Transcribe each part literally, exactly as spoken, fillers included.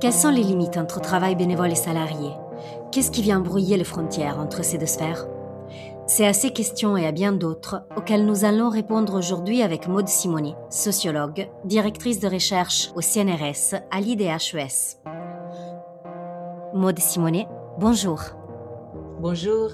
Quelles sont les limites entre travail bénévole et salarié? Qu'est-ce qui vient brouiller les frontières entre ces deux sphères? C'est à ces questions et à bien d'autres auxquelles nous allons répondre aujourd'hui avec Maude Simonet, sociologue, directrice de recherche au C N R S à l'I D H E S. Maude Simonet, bonjour. Bonjour.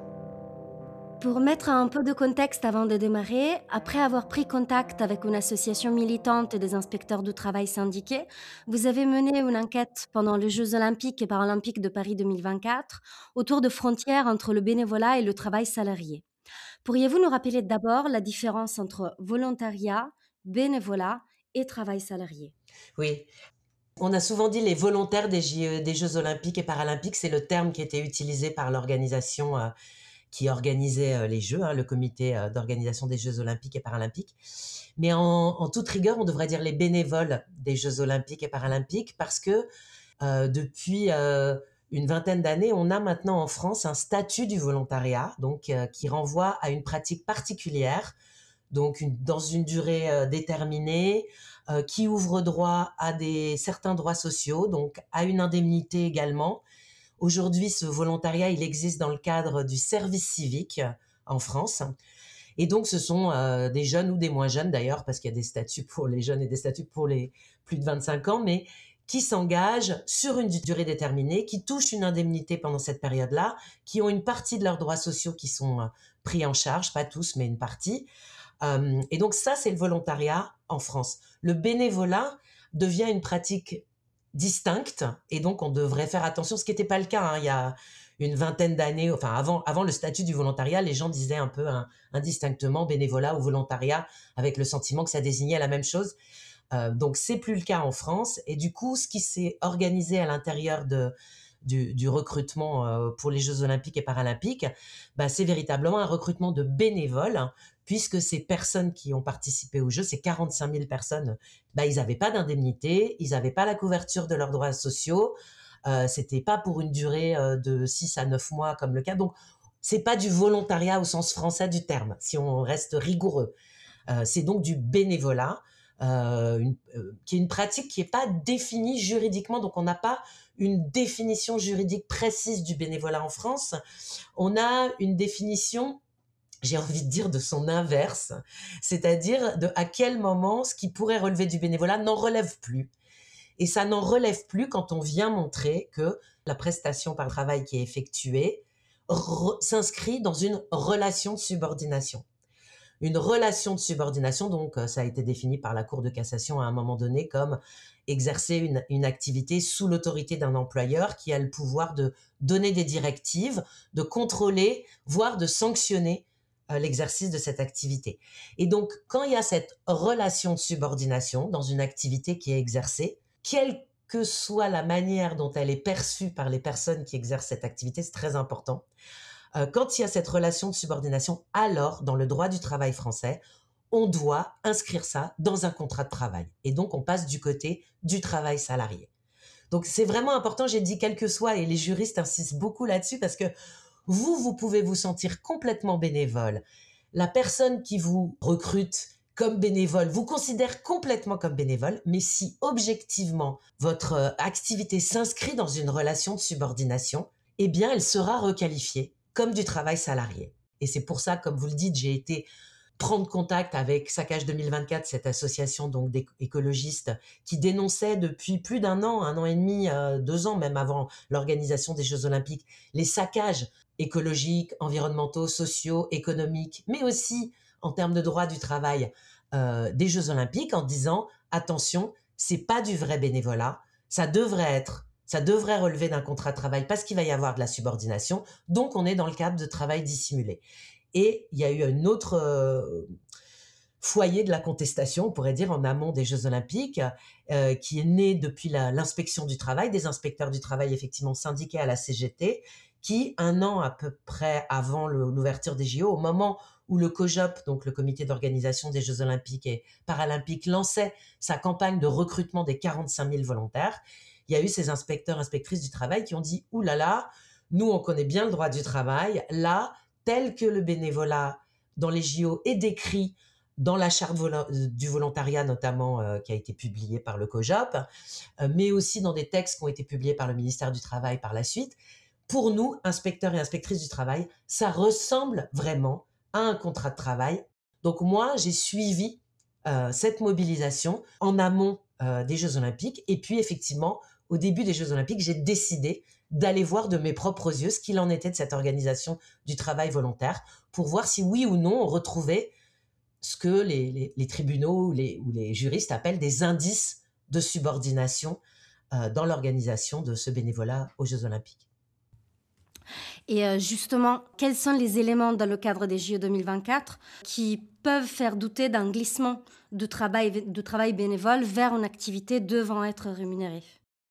Pour mettre un peu de contexte avant de démarrer, après avoir pris contact avec une association militante des inspecteurs du travail syndiqués, vous avez mené une enquête pendant les Jeux olympiques et paralympiques de Paris deux mille vingt-quatre autour de frontières entre le bénévolat et le travail salarié. Pourriez-vous nous rappeler d'abord la différence entre volontariat, bénévolat et travail salarié? Oui, on a souvent dit les volontaires des, J- des Jeux olympiques et paralympiques, c'est le terme qui était utilisé par l'organisation euh, qui organisait euh, les Jeux, hein, le comité euh, d'organisation des Jeux olympiques et paralympiques. Mais en, en toute rigueur, on devrait dire les bénévoles des Jeux olympiques et paralympiques parce que euh, depuis euh, une vingtaine d'années, on a maintenant en France un statut du volontariat, donc euh, qui renvoie à une pratique particulière, donc une, dans une durée euh, déterminée, euh, qui ouvre droit à des certains droits sociaux, donc à une indemnité également. Aujourd'hui, ce volontariat, il existe dans le cadre du service civique euh, en France. Et donc, ce sont euh, des jeunes ou des moins jeunes d'ailleurs, parce qu'il y a des statuts pour les jeunes et des statuts pour les plus de vingt-cinq ans, mais qui s'engagent sur une durée déterminée, qui touchent une indemnité pendant cette période-là, qui ont une partie de leurs droits sociaux qui sont euh, pris en charge, pas tous, mais une partie. Euh, et donc ça, c'est le volontariat en France. Le bénévolat devient une pratique distincte, et donc on devrait faire attention, ce qui n'était pas le cas hein, il y a une vingtaine d'années, enfin avant, avant le statut du volontariat, les gens disaient un peu hein, indistinctement bénévolat ou volontariat, avec le sentiment que ça désignait la même chose. Euh, donc c'est plus le cas en France, et du coup, ce qui s'est organisé à l'intérieur de du, du recrutement euh, pour les Jeux olympiques et paralympiques, bah, c'est véritablement un recrutement de bénévoles, hein, puisque ces personnes qui ont participé aux Jeux, ces quarante-cinq mille personnes, bah, ils n'avaient pas d'indemnité, ils n'avaient pas la couverture de leurs droits sociaux, euh, c'était pas pour une durée euh, de six à neuf mois comme le cas. Donc, c'est pas du volontariat au sens français du terme, si on reste rigoureux. Euh, c'est donc du bénévolat, euh, une, euh, qui est une pratique qui n'est pas définie juridiquement, donc on n'a pas une définition juridique précise du bénévolat en France. On a une définition, j'ai envie de dire, de son inverse, c'est-à-dire de à quel moment ce qui pourrait relever du bénévolat n'en relève plus. Et ça n'en relève plus quand on vient montrer que la prestation par travail qui est effectuée re- s'inscrit dans une relation de subordination. Une relation de subordination, donc ça a été défini par la Cour de cassation à un moment donné comme exercer une, une activité sous l'autorité d'un employeur qui a le pouvoir de donner des directives, de contrôler, voire de sanctionner euh, l'exercice de cette activité. Et donc, quand il y a cette relation de subordination dans une activité qui est exercée, quelle que soit la manière dont elle est perçue par les personnes qui exercent cette activité, c'est très important. Euh, quand il y a cette relation de subordination, alors, dans le droit du travail français, on doit inscrire ça dans un contrat de travail. Et donc, on passe du côté du travail salarié. Donc, c'est vraiment important, j'ai dit quel que soit, et les juristes insistent beaucoup là-dessus, parce que vous, vous pouvez vous sentir complètement bénévole. La personne qui vous recrute comme bénévole vous considère complètement comme bénévole, mais si objectivement votre euh, activité s'inscrit dans une relation de subordination, eh bien, elle sera requalifiée comme du travail salarié. Et c'est pour ça, comme vous le dites, j'ai été prendre contact avec Saccage deux mille vingt-quatre, cette association donc d'écologistes qui dénonçait depuis plus d'un an, un an et demi, euh, deux ans même avant l'organisation des Jeux olympiques, les saccages écologiques, environnementaux, sociaux, économiques, mais aussi en termes de droit du travail euh, des Jeux olympiques, en disant attention, c'est pas du vrai bénévolat, ça devrait être, ça devrait relever d'un contrat de travail parce qu'il va y avoir de la subordination, donc on est dans le cadre de travail dissimulé. Et il y a eu un autre euh, foyer de la contestation, on pourrait dire, en amont des Jeux olympiques, euh, qui est né depuis la, l'inspection du travail, des inspecteurs du travail effectivement syndiqués à la C G T, qui, un an à peu près avant le, l'ouverture des J O, au moment où le COJOP, donc le comité d'organisation des Jeux olympiques et paralympiques, lançait sa campagne de recrutement des quarante-cinq mille volontaires, il y a eu ces inspecteurs, inspectrices du travail qui ont dit « Ouh là là, nous on connaît bien le droit du travail, là, tel que le bénévolat dans les J O est décrit dans la charte volo- du volontariat notamment, euh, qui a été publiée par le COJOP, euh, mais aussi dans des textes qui ont été publiés par le ministère du Travail par la suite. Pour nous, inspecteurs et inspectrices du travail, ça ressemble vraiment à un contrat de travail. Donc moi, j'ai suivi euh, cette mobilisation en amont euh, des Jeux Olympiques. Et puis effectivement, au début des Jeux Olympiques, j'ai décidé d'aller voir de mes propres yeux ce qu'il en était de cette organisation du travail volontaire pour voir si oui ou non on retrouvait ce que les, les, les tribunaux ou les, ou les juristes appellent des indices de subordination euh, dans l'organisation de ce bénévolat aux Jeux Olympiques. Et heu, justement, quels sont les éléments dans le cadre des J O deux mille vingt-quatre qui peuvent faire douter d'un glissement de travail de travail bénévole vers une activité devant être rémunérée?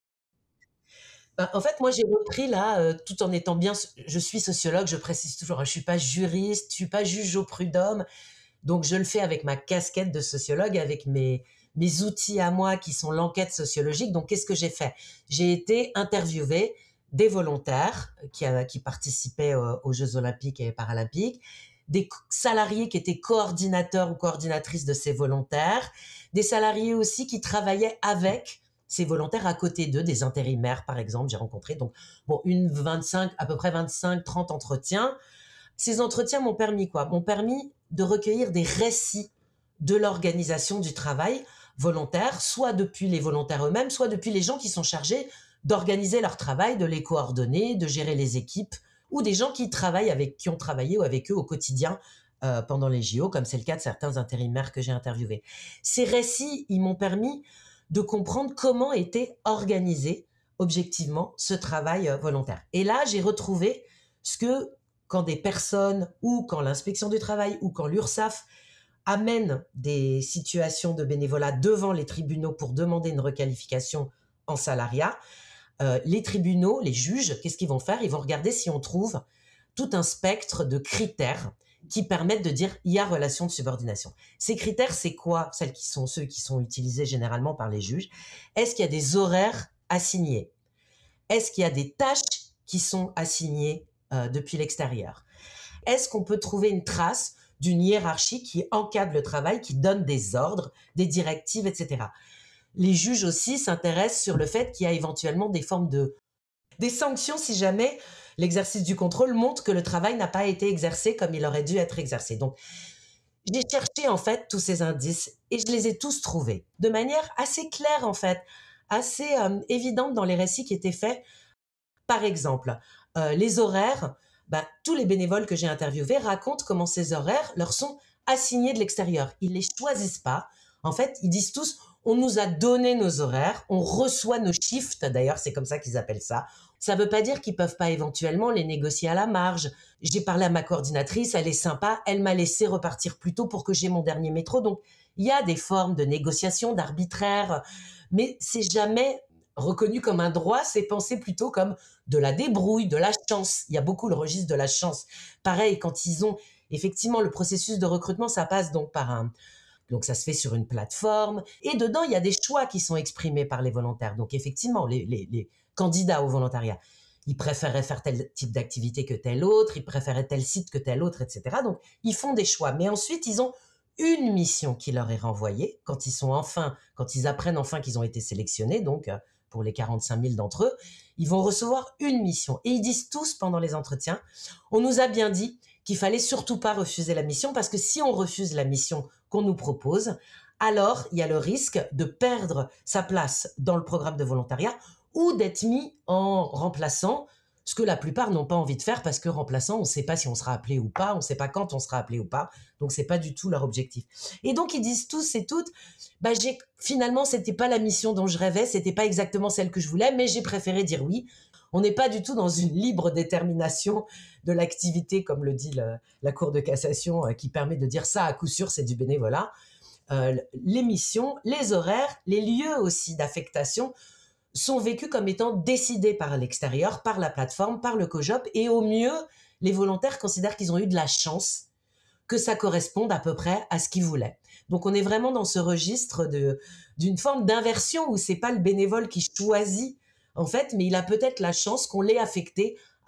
Ben, en fait, moi, j'ai repris là, euh, tout en étant bien. Je suis sociologue, je précise toujours, hein, je suis pas juriste, je suis pas juge au prud'homme, donc je le fais avec ma casquette de sociologue, avec mes mes outils à moi qui sont l'enquête sociologique. Donc, qu'est-ce que j'ai fait? J'ai été interviewer des volontaires qui, euh, qui participaient euh, aux Jeux Olympiques et Paralympiques, des salariés qui étaient coordinateurs ou coordinatrices de ces volontaires, des salariés aussi qui travaillaient avec ces volontaires à côté d'eux, des intérimaires par exemple, j'ai rencontré donc bon une vingt-cinq à peu près vingt-cinq trente entretiens. Ces entretiens m'ont permis quoi? M'ont permis de recueillir des récits de l'organisation du travail volontaire, soit depuis les volontaires eux-mêmes, soit depuis les gens qui sont chargés d'organiser leur travail, de les coordonner, de gérer les équipes, ou des gens qui travaillent avec, qui ont travaillé ou avec eux au quotidien euh, pendant les J O, comme c'est le cas de certains intérimaires que j'ai interviewés. Ces récits, ils m'ont permis de comprendre comment était organisé objectivement ce travail euh, volontaire. Et là, j'ai retrouvé ce que quand des personnes ou quand l'inspection du travail ou quand l'URSSAF amène des situations de bénévolat devant les tribunaux pour demander une requalification en salariat, euh, les tribunaux, les juges, qu'est-ce qu'ils vont faire? Ils vont regarder si on trouve tout un spectre de critères qui permettent de dire il y a relation de subordination. Ces critères, c'est quoi? Celles qui sont ceux qui sont utilisés généralement par les juges. Est-ce qu'il y a des horaires assignés? Est-ce qu'il y a des tâches qui sont assignées euh, depuis l'extérieur? Est-ce qu'on peut trouver une trace d'une hiérarchie qui encadre le travail, qui donne des ordres, des directives, et cetera. Les juges aussi s'intéressent sur le fait qu'il y a éventuellement des formes de des sanctions si jamais l'exercice du contrôle montre que le travail n'a pas été exercé comme il aurait dû être exercé. Donc, j'ai cherché en fait tous ces indices et je les ai tous trouvés de manière assez claire en fait, assez euh, évidente dans les récits qui étaient faits. Par exemple, euh, les horaires, ben, tous les bénévoles que j'ai interviewés racontent comment ces horaires leur sont assignés de l'extérieur. Ils les choisissent pas. En fait, ils disent tous, on nous a donné nos horaires, on reçoit nos shifts, d'ailleurs, c'est comme ça qu'ils appellent ça. Ça veut pas dire qu'ils peuvent pas éventuellement les négocier à la marge. J'ai parlé à ma coordinatrice, elle est sympa, elle m'a laissé repartir plus tôt pour que j'ai mon dernier métro. Donc, il y a des formes de négociation, d'arbitraire, mais c'est jamais reconnu comme un droit, c'est pensé plutôt comme de la débrouille, de la chance. Il y a beaucoup le registre de la chance. Pareil, quand ils ont effectivement le processus de recrutement, ça passe donc par un, donc ça se fait sur une plateforme et dedans il y a des choix qui sont exprimés par les volontaires. Donc effectivement, les, les, les candidats au volontariat, ils préféraient faire tel type d'activité que tel autre, ils préféraient tel site que tel autre, et cetera. Donc ils font des choix, mais ensuite ils ont une mission qui leur est renvoyée quand ils sont enfin, quand ils apprennent enfin qu'ils ont été sélectionnés, donc pour les quarante-cinq mille d'entre eux, ils vont recevoir une mission. Et ils disent tous pendant les entretiens, on nous a bien dit qu'il fallait surtout pas refuser la mission parce que si on refuse la mission qu'on nous propose, alors il y a le risque de perdre sa place dans le programme de volontariat ou d'être mis en remplaçant, ce que la plupart n'ont pas envie de faire parce que remplaçant, on ne sait pas si on sera appelé ou pas, on ne sait pas quand on sera appelé ou pas, donc c'est pas du tout leur objectif. Et donc ils disent tous et toutes, bah j'ai finalement c'était pas la mission dont je rêvais, c'était pas exactement celle que je voulais, mais j'ai préféré dire oui. On n'est pas du tout dans une libre détermination de l'activité, comme le dit le, la Cour de cassation, euh, qui permet de dire ça à coup sûr, c'est du bénévolat. Euh, les missions, les horaires, les lieux aussi d'affectation sont vécus comme étant décidés par l'extérieur, par la plateforme, par le COJOP, et au mieux, les volontaires considèrent qu'ils ont eu de la chance que ça corresponde à peu près à ce qu'ils voulaient. Donc on est vraiment dans ce registre de, d'une forme d'inversion où c'est pas le bénévole qui choisit en fait, mais il a peut-être la chance qu'on l'ait affecté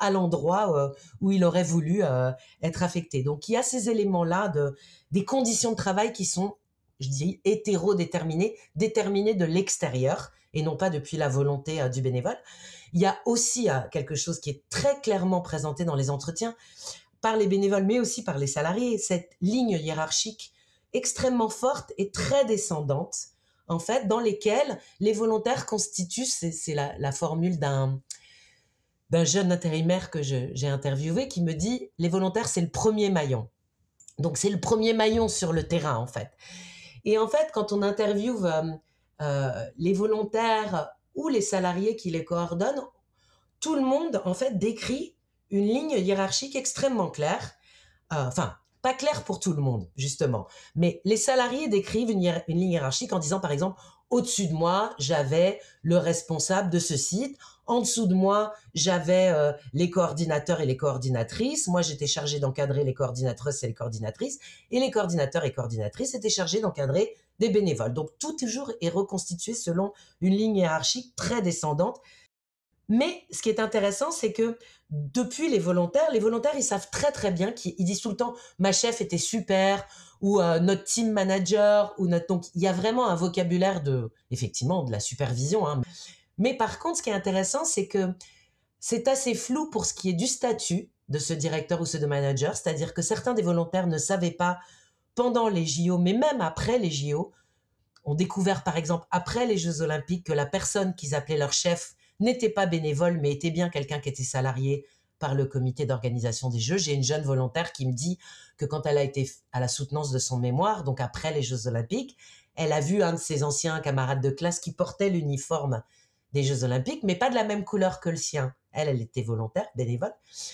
à l'endroit euh, où il aurait voulu euh, être affecté. Donc il y a ces éléments-là de, des conditions de travail qui sont, je dis, hétérodéterminées, déterminées de l'extérieur et non pas depuis la volonté euh, du bénévole. Il y a aussi euh, quelque chose qui est très clairement présenté dans les entretiens par les bénévoles, mais aussi par les salariés, cette ligne hiérarchique extrêmement forte et très descendante, en fait, dans lesquelles les volontaires constituent, c'est, c'est la, la formule d'un, d'un jeune intérimaire que je, j'ai interviewé qui me dit, les volontaires, c'est le premier maillon. Donc, c'est le premier maillon sur le terrain, en fait. Et en fait, quand on interviewe euh, euh, les volontaires ou les salariés qui les coordonnent, tout le monde, en fait, décrit une ligne hiérarchique extrêmement claire. Euh, enfin, pas claire pour tout le monde, justement. Mais les salariés décrivent une, hiér- une ligne hiérarchique en disant, par exemple, au-dessus de moi, j'avais le responsable de ce site. En dessous de moi, j'avais euh, les coordinateurs et les coordinatrices. Moi, j'étais chargée d'encadrer les coordinatrices et les coordinatrices. Et les coordinateurs et coordinatrices étaient chargés d'encadrer des bénévoles. Donc, tout toujours est reconstitué selon une ligne hiérarchique très descendante. Mais ce qui est intéressant, c'est que depuis les volontaires, les volontaires, ils savent très très bien qu'ils ils disent tout le temps ma chef était super ou euh, notre team manager ou notre donc il y a vraiment un vocabulaire de effectivement de la supervision. Hein. Mais par contre, ce qui est intéressant, c'est que c'est assez flou pour ce qui est du statut de ce directeur ou ce de manager, c'est-à-dire que certains des volontaires ne savaient pas pendant les J O, mais même après les J O, ont découvert, par exemple, après les Jeux Olympiques, que la personne qu'ils appelaient leur chef n'était pas bénévole, mais était bien quelqu'un qui était salarié par le comité d'organisation des Jeux. J'ai une jeune volontaire qui me dit que quand elle a été à la soutenance de son mémoire, donc après les Jeux Olympiques, elle a vu un de ses anciens camarades de classe qui portait l'uniforme des Jeux Olympiques, mais pas de la même couleur que le sien. Elle, elle était volontaire, bénévole.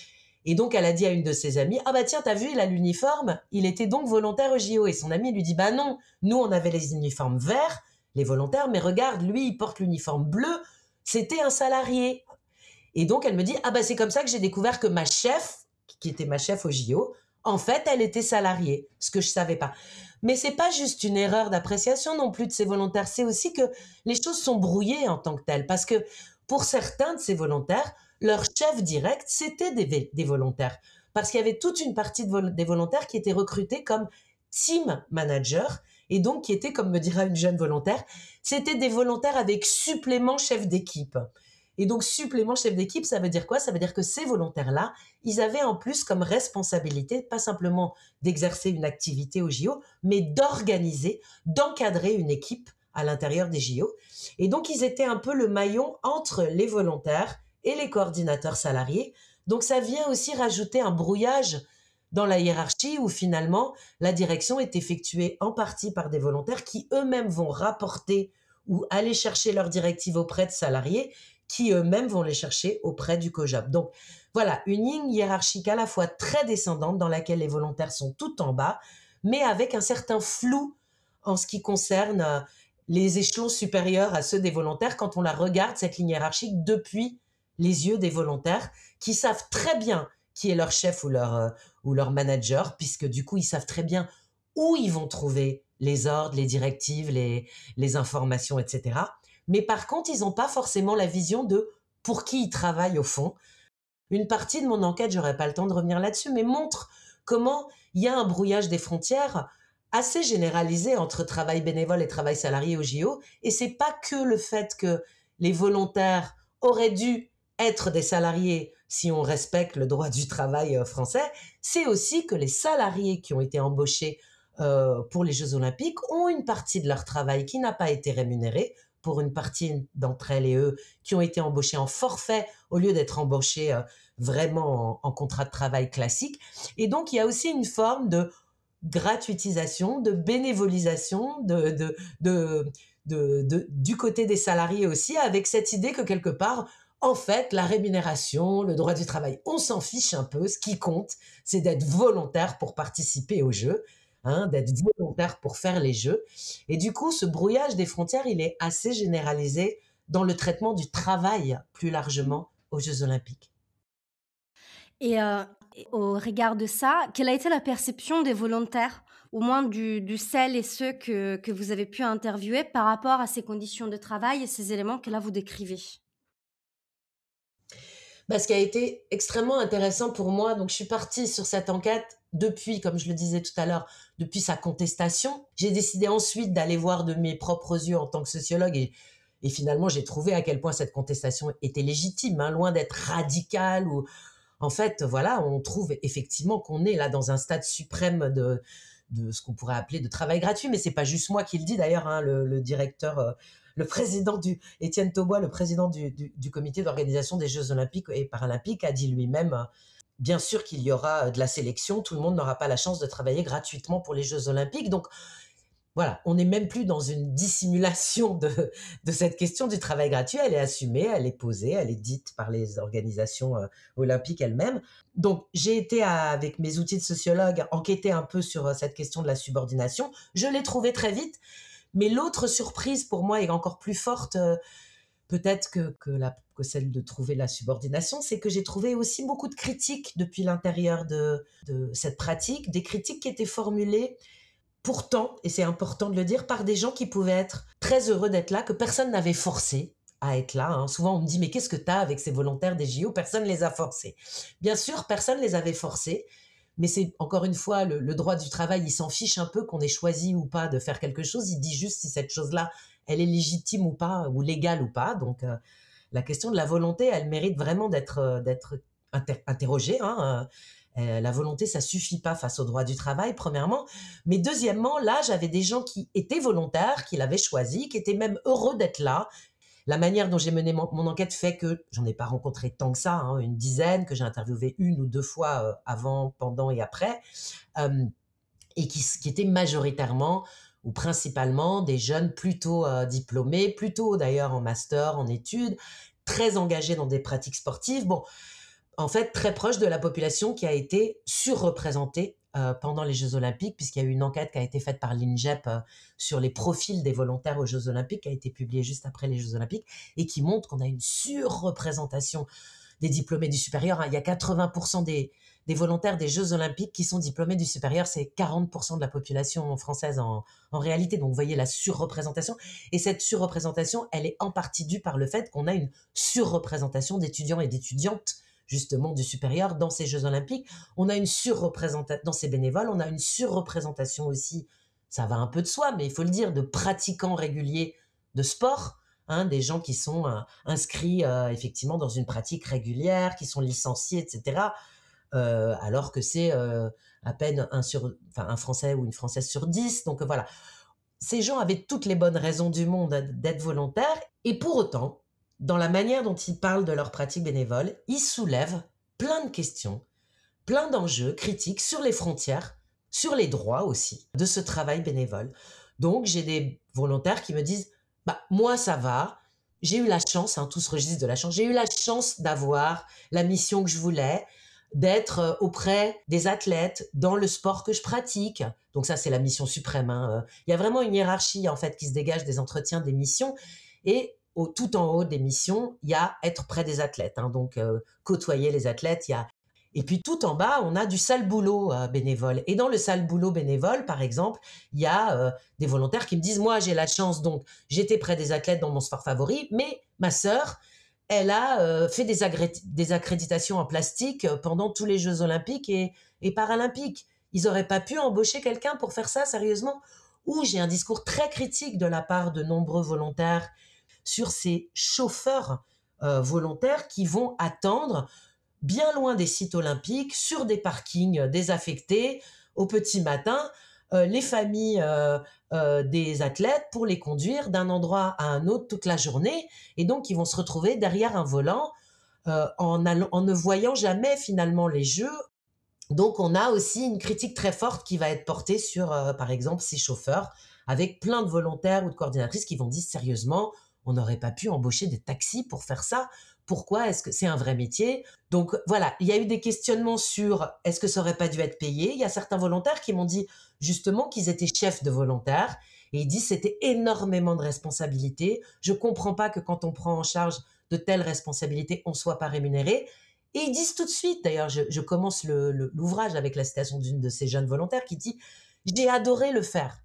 Et donc, elle a dit à une de ses amies, ah bah tiens, t'as vu, il a l'uniforme, il était donc volontaire au J O. Et son amie lui dit, bah non, nous, on avait les uniformes verts, les volontaires, mais regarde, lui, il porte l'uniforme bleu, c'était un salarié. Et donc, elle me dit, ah bah c'est comme ça que j'ai découvert que ma chef, qui était ma chef au J O, en fait, elle était salariée, ce que je savais pas. Mais c'est pas juste une erreur d'appréciation non plus de ces volontaires, c'est aussi que les choses sont brouillées en tant que telles, parce que pour certains de ces volontaires, leur chef direct, c'était des, des volontaires. Parce qu'il y avait toute une partie de vol- des volontaires qui étaient recrutés comme team manager, et donc qui étaient, comme me dira une jeune volontaire, c'était des volontaires avec supplément chef d'équipe. Et donc, supplément chef d'équipe, ça veut dire quoi? Ça veut dire que ces volontaires-là, ils avaient en plus comme responsabilité, pas simplement d'exercer une activité au J O, mais d'organiser, d'encadrer une équipe à l'intérieur des J O. Et donc, ils étaient un peu le maillon entre les volontaires et les coordinateurs salariés. Donc, ça vient aussi rajouter un brouillage dans la hiérarchie où finalement, la direction est effectuée en partie par des volontaires qui eux-mêmes vont rapporter ou aller chercher leurs directives auprès de salariés qui eux-mêmes vont les chercher auprès du COJOP. Donc voilà, une ligne hiérarchique à la fois très descendante dans laquelle les volontaires sont tout en bas, mais avec un certain flou en ce qui concerne euh, les échelons supérieurs à ceux des volontaires quand on la regarde, cette ligne hiérarchique, depuis les yeux des volontaires qui savent très bien qui est leur chef ou leur, euh, ou leur manager, puisque du coup, ils savent très bien où ils vont trouver les ordres, les directives, les, les informations, et cetera. Mais par contre, ils n'ont pas forcément la vision de pour qui ils travaillent au fond. Une partie de mon enquête, j'aurais pas le temps de revenir là-dessus, mais montre comment il y a un brouillage des frontières assez généralisé entre travail bénévole et travail salarié au J O. Et c'est pas que le fait que les volontaires auraient dû être des salariés si on respecte le droit du travail euh, français, c'est aussi que les salariés qui ont été embauchés euh, pour les Jeux Olympiques ont une partie de leur travail qui n'a pas été rémunérée, pour une partie d'entre elles et eux qui ont été embauchés en forfait au lieu d'être embauchés euh, vraiment en, en contrat de travail classique. Et donc, il y a aussi une forme de gratuitisation, de bénévolisation, de, de, de, de, de, du côté des salariés aussi, avec cette idée que quelque part, en fait, la rémunération, le droit du travail, on s'en fiche un peu. Ce qui compte, c'est d'être volontaire pour participer aux Jeux, hein, d'être volontaire pour faire les Jeux. Et du coup, ce brouillage des frontières, il est assez généralisé dans le traitement du travail plus largement aux Jeux Olympiques. Et heu, au regard de ça, quelle a été la perception des volontaires, au moins du du celles et ceux que que vous avez pu interviewer par rapport à ces conditions de travail et ces éléments que là vous décrivez? Bah, ce qui a été extrêmement intéressant pour moi, donc je suis partie sur cette enquête depuis, comme je le disais tout à l'heure, depuis sa contestation. J'ai décidé ensuite d'aller voir de mes propres yeux en tant que sociologue et, et finalement j'ai trouvé à quel point cette contestation était légitime, hein, loin d'être radicale ou en fait, voilà, on trouve effectivement qu'on est là dans un stade suprême de, de ce qu'on pourrait appeler de travail gratuit, mais c'est pas juste moi qui le dis d'ailleurs, hein, le, le directeur, euh, le président du, Étienne Taubois, le président du, du, du comité d'organisation des Jeux Olympiques et Paralympiques, a dit lui-même, euh, bien sûr qu'il y aura euh, de la sélection, tout le monde n'aura pas la chance de travailler gratuitement pour les Jeux Olympiques, donc voilà, on n'est même plus dans une dissimulation de, de cette question du travail gratuit. Elle est assumée, elle est posée, elle est dite par les organisations euh, olympiques elles-mêmes. Donc, j'ai été, à- avec mes outils de sociologue, enquêter un peu sur euh, cette question de la subordination. Je l'ai trouvée très vite. Mais l'autre surprise pour moi est encore plus forte, euh, peut-être que, que, la, que celle de trouver la subordination, c'est que j'ai trouvé aussi beaucoup de critiques depuis l'intérieur de, de cette pratique, des critiques qui étaient formulées pourtant, et c'est important de le dire, par des gens qui pouvaient être très heureux d'être là, que personne n'avait forcé à être là. Hein. Souvent, on me dit, mais qu'est-ce que tu as avec ces volontaires des J O? Personne ne les a forcés. Bien sûr, personne ne les avait forcés, mais c'est encore une fois, le, le droit du travail, il s'en fiche un peu qu'on ait choisi ou pas de faire quelque chose. Il dit juste si cette chose-là, elle est légitime ou pas, ou légale ou pas. Donc, euh, la question de la volonté, elle mérite vraiment d'être euh, d'être inter- interrogée. Hein. Euh, la volonté, ça suffit pas face au droit du travail, premièrement. Mais deuxièmement, là, j'avais des gens qui étaient volontaires, qui l'avaient choisi, qui étaient même heureux d'être là. La manière dont j'ai mené mon, mon enquête fait que j'en ai pas rencontré tant que ça, hein, une dizaine, que j'ai interviewé une ou deux fois euh, avant, pendant et après, euh, et qui, qui étaient majoritairement ou principalement des jeunes plutôt euh, diplômés, plutôt d'ailleurs en master, en études, très engagés dans des pratiques sportives. Bon, en fait, très proche de la population qui a été surreprésentée euh, pendant les Jeux Olympiques, puisqu'il y a eu une enquête qui a été faite par l'INJEP euh, sur les profils des volontaires aux Jeux Olympiques, qui a été publiée juste après les Jeux Olympiques, et qui montre qu'on a une surreprésentation des diplômés du supérieur. Hein. Il y a quatre-vingts pour cent des, des volontaires des Jeux Olympiques qui sont diplômés du supérieur, c'est quarante pour cent de la population française en, en réalité. Donc, vous voyez la surreprésentation. Et cette surreprésentation, elle est en partie due par le fait qu'on a une surreprésentation d'étudiants et d'étudiantes justement du supérieur dans ces Jeux Olympiques. On a une surreprésentation dans ces bénévoles, on a une surreprésentation aussi, ça va un peu de soi, mais il faut le dire, de pratiquants réguliers de sport, hein, des gens qui sont euh, inscrits euh, effectivement dans une pratique régulière, qui sont licenciés, et cetera. Euh, alors que c'est euh, à peine un, sur, enfin, un Français ou une Française sur dix. Donc euh, voilà, ces gens avaient toutes les bonnes raisons du monde d'être volontaires, et pour autant, dans la manière dont ils parlent de leur pratique bénévole, ils soulèvent plein de questions, plein d'enjeux critiques sur les frontières, sur les droits aussi de ce travail bénévole. Donc, j'ai des volontaires qui me disent, bah, moi, ça va, j'ai eu la chance, hein, tout ce registre de la chance, j'ai eu la chance d'avoir la mission que je voulais, d'être euh, auprès des athlètes dans le sport que je pratique. Donc ça, c'est la mission suprême. Hein. Il y a vraiment une hiérarchie en fait qui se dégage des entretiens, des missions, et au, tout en haut des missions, il y a être près des athlètes. Hein. Donc euh, côtoyer les athlètes, il y a et puis tout en bas, on a du sale boulot euh, bénévole. Et dans le sale boulot bénévole, par exemple, il y a euh, des volontaires qui me disent, moi j'ai la chance, donc j'étais près des athlètes dans mon sport favori, mais ma sœur, elle a euh, fait des, agré- des accréditations en plastique euh, pendant tous les Jeux olympiques et, et paralympiques. Ils n'auraient pas pu embaucher quelqu'un pour faire ça, sérieusement? Ou j'ai un discours très critique de la part de nombreux volontaires sur ces chauffeurs euh, volontaires qui vont attendre bien loin des sites olympiques, sur des parkings désaffectés, au petit matin, euh, les familles euh, euh, des athlètes pour les conduire d'un endroit à un autre toute la journée. Et donc, ils vont se retrouver derrière un volant euh, en, allant- en ne voyant jamais finalement les jeux. Donc, on a aussi une critique très forte qui va être portée sur, euh, par exemple, ces chauffeurs, avec plein de volontaires ou de coordinatrices qui vont dire sérieusement, on n'aurait pas pu embaucher des taxis pour faire ça. Pourquoi? Est-ce que c'est un vrai métier? Donc voilà, il y a eu des questionnements sur est-ce que ça aurait pas dû être payé? Il y a certains volontaires qui m'ont dit justement qu'ils étaient chefs de volontaires et ils disent c'était énormément de responsabilités. Je comprends pas que quand on prend en charge de telles responsabilités, on soit pas rémunéré. Et ils disent tout de suite, d'ailleurs, je, je commence le- le- l'ouvrage avec la citation d'une de ces jeunes volontaires qui dit « J'ai adoré le faire,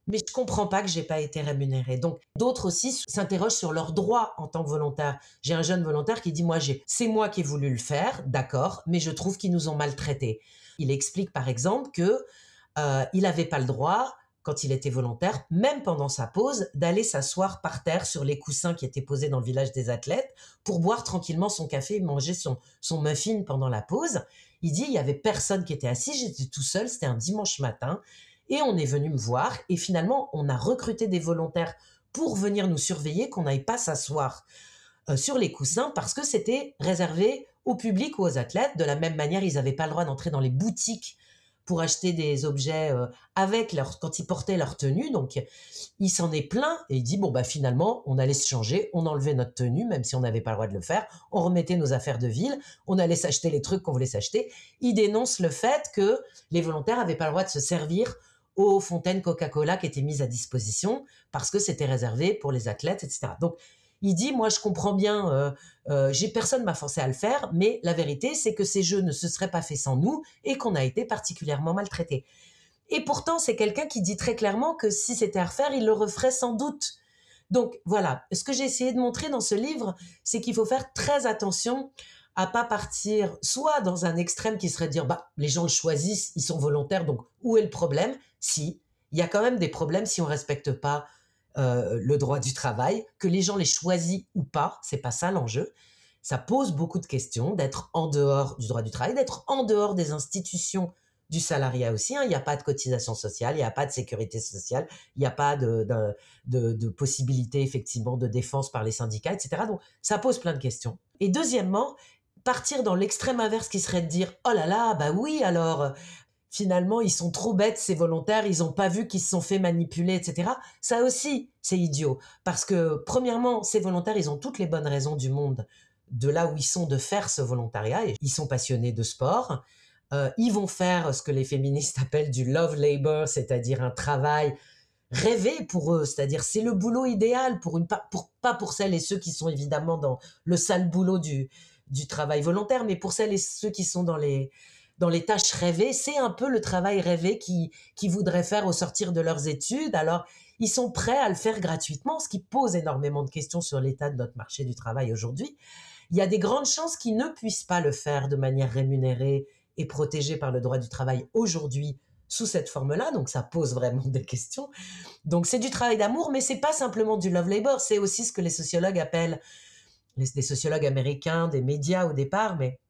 mais je comprends pas que j'ai pas été rémunérée. Donc, d'autres aussi s'interrogent sur leurs droits en tant que volontaire. J'ai un jeune volontaire qui dit, moi, j'ai, c'est moi qui ai voulu le faire, d'accord, mais je trouve qu'ils nous ont maltraités. Il explique, par exemple, que euh, il n'avait pas le droit, quand il était volontaire, même pendant sa pause, d'aller s'asseoir par terre sur les coussins qui étaient posés dans le village des athlètes pour boire tranquillement son café et manger son, son muffin pendant la pause. Il dit, il y avait personne qui était assis, j'étais tout seul, c'était un dimanche matin, et on est venu me voir, et finalement, on a recruté des volontaires pour venir nous surveiller, qu'on n'aille pas s'asseoir euh, sur les coussins, parce que c'était réservé au public ou aux athlètes. De la même manière, ils n'avaient pas le droit d'entrer dans les boutiques pour acheter des objets euh, avec leur, quand ils portaient leur tenue. Donc, il s'en est plaint et il dit, bon, bah, finalement, on allait se changer, on enlevait notre tenue, même si on n'avait pas le droit de le faire, on remettait nos affaires de ville, on allait s'acheter les trucs qu'on voulait s'acheter. Il dénonce le fait que les volontaires n'avaient pas le droit de se servir aux fontaines Coca-Cola qui étaient mises à disposition parce que c'était réservé pour les athlètes, et cetera. Donc, il dit, moi, je comprends bien, euh, euh, j'ai personne m'a forcé à le faire, mais la vérité, c'est que ces jeux ne se seraient pas faits sans nous et qu'on a été particulièrement maltraités. Et pourtant, c'est quelqu'un qui dit très clairement que si c'était à refaire, il le referait sans doute. Donc, voilà. Ce que j'ai essayé de montrer dans ce livre, c'est qu'il faut faire très attention à pas partir soit dans un extrême qui serait de dire, bah, les gens le choisissent, ils sont volontaires, donc où est le problème? Si, il y a quand même des problèmes si on respecte pas euh, le droit du travail, que les gens les choisissent ou pas, c'est pas ça l'enjeu. Ça pose beaucoup de questions d'être en dehors du droit du travail, d'être en dehors des institutions du salariat aussi. Hein. Il n'y a pas de cotisation sociale, il n'y a pas de sécurité sociale, il n'y a pas de, de, de, de possibilité effectivement de défense par les syndicats, et cetera. Donc ça pose plein de questions. Et deuxièmement, partir dans l'extrême inverse qui serait de dire « Oh là là, bah oui, alors finalement, ils sont trop bêtes, ces volontaires, ils n'ont pas vu qu'ils se sont fait manipuler, et cetera » Ça aussi, c'est idiot. Parce que, premièrement, ces volontaires, ils ont toutes les bonnes raisons du monde de là où ils sont de faire ce volontariat. Et ils sont passionnés de sport. Euh, ils vont faire ce que les féministes appellent du love labor, c'est-à-dire un travail rêvé pour eux. C'est-à-dire, c'est le boulot idéal, pour une, pour, pas pour celles et ceux qui sont évidemment dans le sale boulot du, du travail volontaire, mais pour celles et ceux qui sont dans les dans les tâches rêvées, c'est un peu le travail rêvé qu'ils qui voudraient faire au sortir de leurs études. Alors, ils sont prêts à le faire gratuitement, ce qui pose énormément de questions sur l'état de notre marché du travail aujourd'hui. Il y a des grandes chances qu'ils ne puissent pas le faire de manière rémunérée et protégée par le droit du travail aujourd'hui sous cette forme-là, donc ça pose vraiment des questions. Donc c'est du travail d'amour, mais c'est pas simplement du love labor, c'est aussi ce que les sociologues appellent, les, les sociologues américains, des médias au départ, mais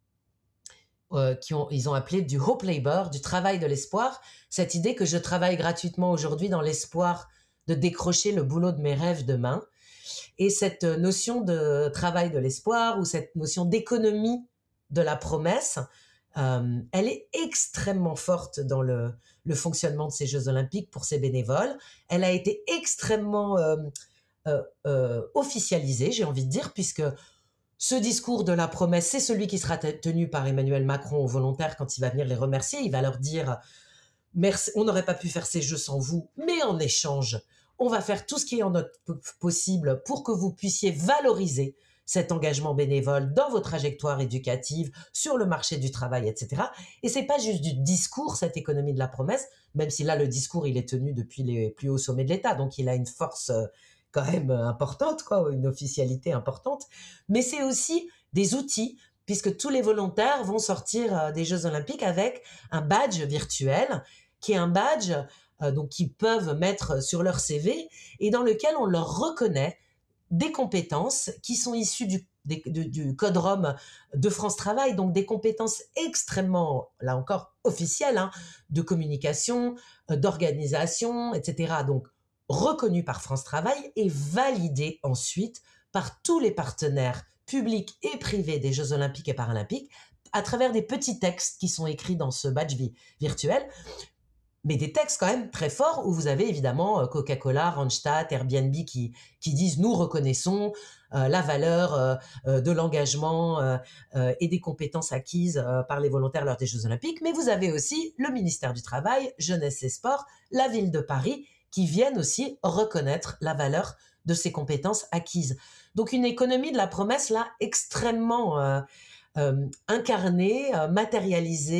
Euh, qui ont, ils ont appelé du hope labor, du travail de l'espoir, cette idée que je travaille gratuitement aujourd'hui dans l'espoir de décrocher le boulot de mes rêves demain. Et cette notion de travail de l'espoir ou cette notion d'économie de la promesse, euh, elle est extrêmement forte dans le, le fonctionnement de ces Jeux Olympiques pour ces bénévoles. Elle a été extrêmement euh, euh, euh, officialisée, j'ai envie de dire, puisque ce discours de la promesse, c'est celui qui sera tenu par Emmanuel Macron aux volontaires quand il va venir les remercier. Il va leur dire « Merci, on n'aurait pas pu faire ces jeux sans vous, mais en échange, on va faire tout ce qui est en notre possible pour que vous puissiez valoriser cet engagement bénévole dans vos trajectoires éducatives, sur le marché du travail, et cetera » Et c'est pas juste du discours, cette économie de la promesse, même si là, le discours, il est tenu depuis les plus hauts sommets de l'État, donc il a une force quand même importante, quoi, une officialité importante, mais c'est aussi des outils, puisque tous les volontaires vont sortir des Jeux Olympiques avec un badge virtuel, qui est un badge euh, donc qu'ils peuvent mettre sur leur C V et dans lequel on leur reconnaît des compétences qui sont issues du, des, du, du Code Rom de France Travail, donc des compétences extrêmement, là encore, officielles, hein, de communication, euh, d'organisation, et cetera. Donc, reconnu par France Travail et validé ensuite par tous les partenaires publics et privés des Jeux Olympiques et Paralympiques à travers des petits textes qui sont écrits dans ce badge vi- virtuel, mais des textes quand même très forts où vous avez évidemment Coca-Cola, Randstad, Airbnb qui, qui disent « nous reconnaissons euh, la valeur euh, euh, de l'engagement euh, euh, et des compétences acquises euh, par les volontaires lors des Jeux Olympiques », mais vous avez aussi le ministère du Travail, Jeunesse et Sport, la ville de Paris, qui viennent aussi reconnaître la valeur de ces compétences acquises. Donc une économie de la promesse là extrêmement euh, euh, incarnée, euh, matérialisée,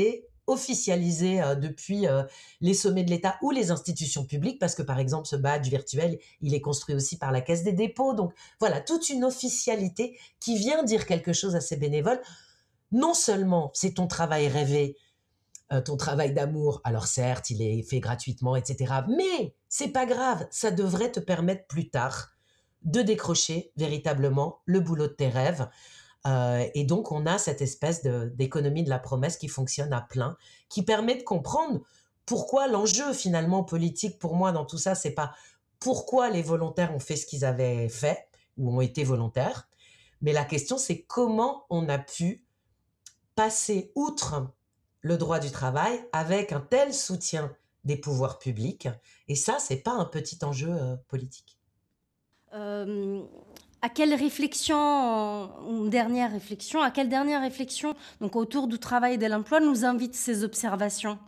officialisé euh, depuis euh, les sommets de l'État ou les institutions publiques, parce que par exemple ce badge virtuel, il est construit aussi par la Caisse des dépôts. Donc voilà, toute une officialité qui vient dire quelque chose à ces bénévoles. Non seulement c'est ton travail rêvé, euh, ton travail d'amour, alors certes, il est fait gratuitement, et cetera. Mais c'est pas grave, ça devrait te permettre plus tard de décrocher véritablement le boulot de tes rêves. Euh, et donc, on a cette espèce de, d'économie de la promesse qui fonctionne à plein, qui permet de comprendre pourquoi l'enjeu finalement politique pour moi dans tout ça, c'est pas pourquoi les volontaires ont fait ce qu'ils avaient fait ou ont été volontaires, mais la question c'est comment on a pu passer outre le droit du travail avec un tel soutien des pouvoirs publics. Et ça, c'est pas un petit enjeu euh, politique. Euh, à quelle réflexion, une dernière réflexion, à quelle dernière réflexion, donc autour du travail et de l'emploi, nous invitent ces observations?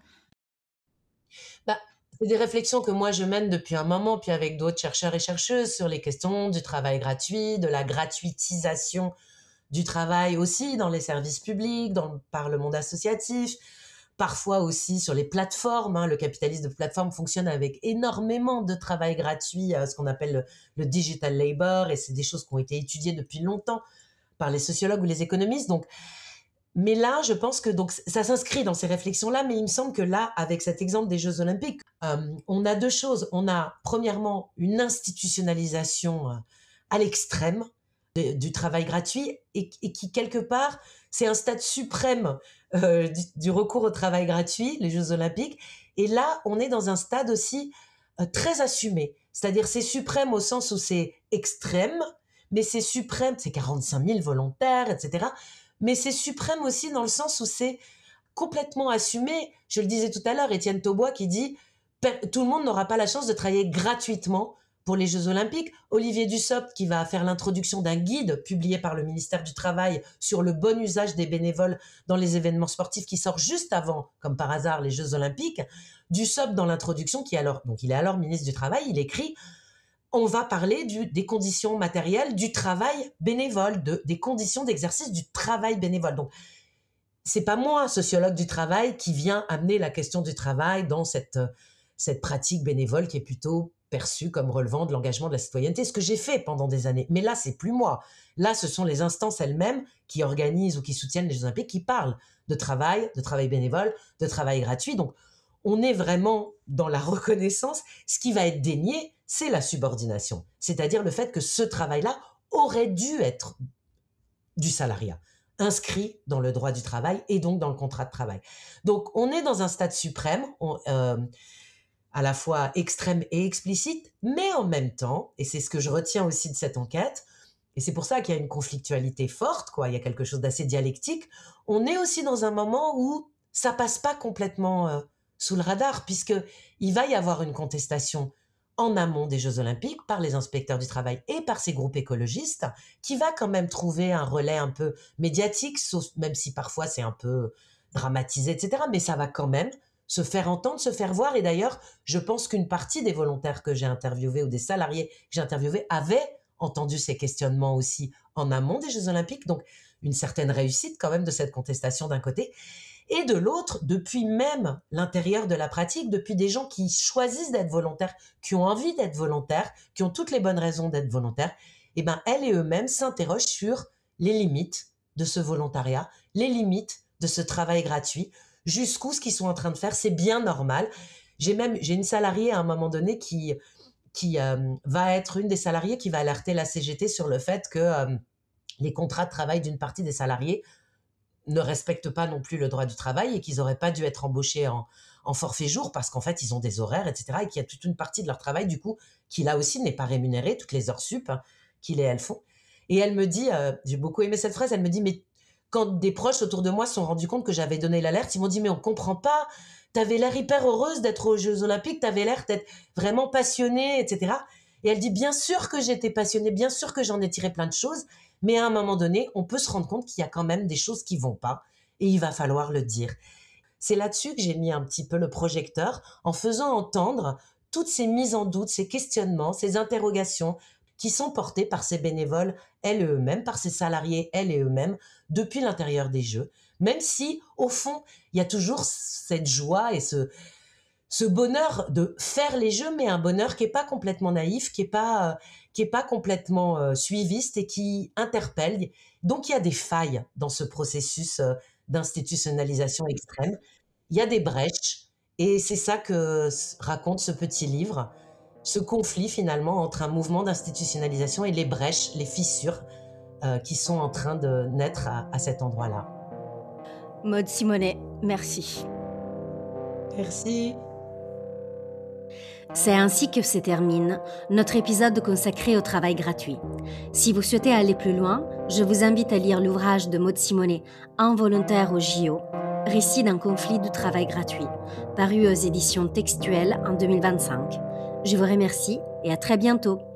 Bah, c'est des réflexions que moi je mène depuis un moment, puis avec d'autres chercheurs et chercheuses sur les questions du travail gratuit, de la gratuitisation du travail aussi dans les services publics, dans le, par le monde associatif, parfois aussi sur les plateformes. Hein, le capitalisme de plateforme fonctionne avec énormément de travail gratuit, euh, ce qu'on appelle le, le digital labor, et c'est des choses qui ont été étudiées depuis longtemps par les sociologues ou les économistes. Donc, mais là, je pense que donc ça s'inscrit dans ces réflexions-là, mais il me semble que là, avec cet exemple des Jeux Olympiques, euh, on a deux choses. On a premièrement une institutionnalisation euh, à l'extrême de, du travail gratuit et, et qui, quelque part, c'est un stade suprême euh, du, du recours au travail gratuit, les Jeux Olympiques. Et là, on est dans un stade aussi euh, très assumé. C'est-à-dire, c'est suprême au sens où c'est extrême, mais c'est suprême, c'est quarante-cinq mille volontaires, et cetera. Mais c'est suprême aussi dans le sens où c'est complètement assumé. Je le disais tout à l'heure, Étienne Taubois qui dit « Tout le monde n'aura pas la chance de travailler gratuitement pour les Jeux Olympiques ». Olivier Dussopt qui va faire l'introduction d'un guide publié par le ministère du Travail sur le bon usage des bénévoles dans les événements sportifs qui sort juste avant, comme par hasard, les Jeux Olympiques. Dussopt, dans l'introduction, qui est alors, donc il est alors ministre du Travail, il écrit « On va parler du, des conditions matérielles du travail bénévole, de, des conditions d'exercice du travail bénévole ». Donc, c'est pas moi, sociologue du travail, qui vient amener la question du travail dans cette, cette pratique bénévole qui est plutôt perçue comme relevant de l'engagement de la citoyenneté, ce que j'ai fait pendant des années. Mais là, c'est plus moi. Là, ce sont les instances elles-mêmes qui organisent ou qui soutiennent les Jeux Olympiques, qui parlent de travail, de travail bénévole, de travail gratuit. Donc, on est vraiment dans la reconnaissance. Ce qui va être dénié, c'est la subordination. C'est-à-dire le fait que ce travail-là aurait dû être du salariat, inscrit dans le droit du travail et donc dans le contrat de travail. Donc, on est dans un stade suprême, on, euh, à la fois extrême et explicite, mais en même temps, et c'est ce que je retiens aussi de cette enquête, et c'est pour ça qu'il y a une conflictualité forte, quoi, il y a quelque chose d'assez dialectique, on est aussi dans un moment où ça passe pas complètement euh, sous le radar, puisqu'il va y avoir une contestation en amont des Jeux Olympiques par les inspecteurs du travail et par ces groupes écologistes, qui va quand même trouver un relais un peu médiatique, sauf, même si parfois c'est un peu dramatisé, et cetera. Mais ça va quand même se faire entendre, se faire voir. Et d'ailleurs, je pense qu'une partie des volontaires que j'ai interviewés ou des salariés que j'ai interviewés avaient entendu ces questionnements aussi en amont des Jeux Olympiques. Donc, une certaine réussite quand même de cette contestation d'un côté. Et de l'autre, depuis même l'intérieur de la pratique, depuis des gens qui choisissent d'être volontaires, qui ont envie d'être volontaires, qui ont toutes les bonnes raisons d'être volontaires, eh ben, elles et eux-mêmes s'interrogent sur les limites de ce volontariat, les limites de ce travail gratuit, jusqu'où ce qu'ils sont en train de faire, c'est bien normal. J'ai même, j'ai une salariée à un moment donné qui, qui euh, va être une des salariées qui va alerter la C G T sur le fait que euh, les contrats de travail d'une partie des salariés ne respectent pas non plus le droit du travail et qu'ils n'auraient pas dû être embauchés en, en forfait jour parce qu'en fait, ils ont des horaires, et cetera. Et qu'il y a toute une partie de leur travail, du coup, qui là aussi n'est pas rémunérée, toutes les heures sup hein, qu'ils et elles font. Et elle me dit, euh, j'ai beaucoup aimé cette phrase, elle me dit, mais quand des proches autour de moi se sont rendus compte que j'avais donné l'alerte, ils m'ont dit, mais on ne comprend pas, t'avais l'air hyper heureuse d'être aux Jeux Olympiques, t'avais l'air d'être vraiment passionnée, et cetera. Et elle dit, bien sûr que j'étais passionnée, bien sûr que j'en ai tiré plein de choses, mais à un moment donné, on peut se rendre compte qu'il y a quand même des choses qui vont pas et il va falloir le dire. C'est là-dessus que j'ai mis un petit peu le projecteur en faisant entendre toutes ces mises en doute, ces questionnements, ces interrogations qui sont portées par ces bénévoles, elles et eux-mêmes, par ces salariés, elles et eux-mêmes, depuis l'intérieur des Jeux. Même si, au fond, il y a toujours cette joie et ce, ce bonheur de faire les jeux, mais un bonheur qui n'est pas complètement naïf, qui n'est pas, euh, qui est pas complètement euh, suiviste et qui interpelle. Donc, il y a des failles dans ce processus euh, d'institutionnalisation extrême. Il y a des brèches, et c'est ça que s- raconte ce petit livre, ce conflit finalement entre un mouvement d'institutionnalisation et les brèches, les fissures euh, qui sont en train de naître à, à cet endroit-là. Maud Simonet, merci. Merci. C'est ainsi que se termine notre épisode consacré au travail gratuit. Si vous souhaitez aller plus loin, je vous invite à lire l'ouvrage de Maud Simonet, Involontaire au J O, Récit d'un conflit du travail gratuit, paru aux éditions textuelles en deux mille vingt-cinq. Je vous remercie et à très bientôt.